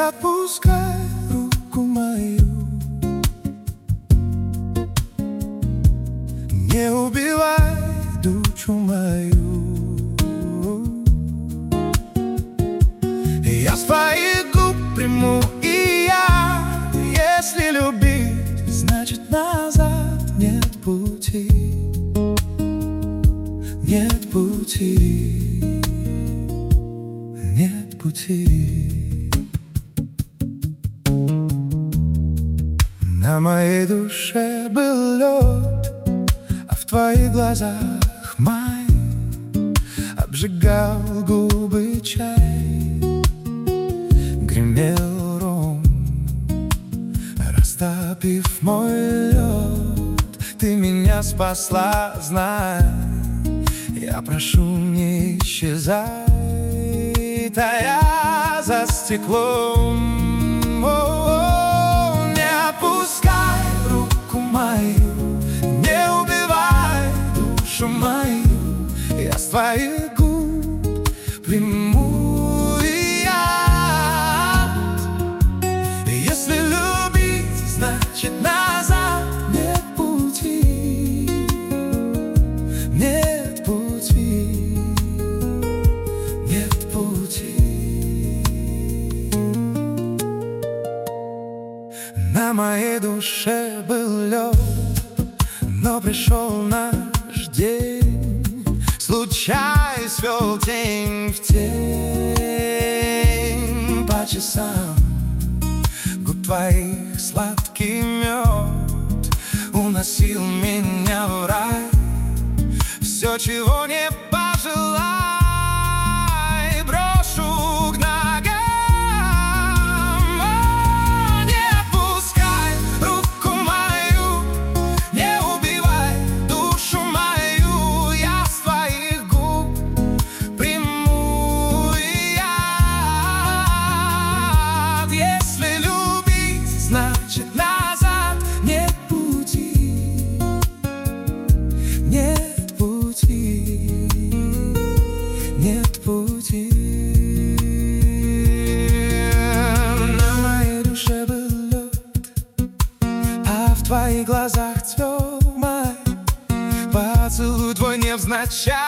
отпускай руку мою, не убивай душу мою. Я с твоих губ приму и я. Если любить, значит назад нет пути. Нет пути. Нет пути. На моей душе был лед, а в твоих глазах май обжигал губы чай. Гремел ром, растопив мой лед. Ты меня спасла, знай, я прошу, не исчезай, тая за стеклом. Не отпускай руку мою, не убивай душу мою. Я с твоих губ приму яд. Если любить, значит назад нет пути. Нет пути. Нет пути. На моей душе был лед, но пришел наш день. Случай свел тень в тень. По часам губ твоих сладкий мед уносил меня в рай. Все, чего не пожелай, брошу к ногам. Не отпускай руку мою, не убивай душу мою. Я с твоих губ приму яд. Если любить, значит назад нет пути. Нет пути. Нет пути. На моей душе был лед, а в твоих глазах цвел май. Поцелуй твой невзначай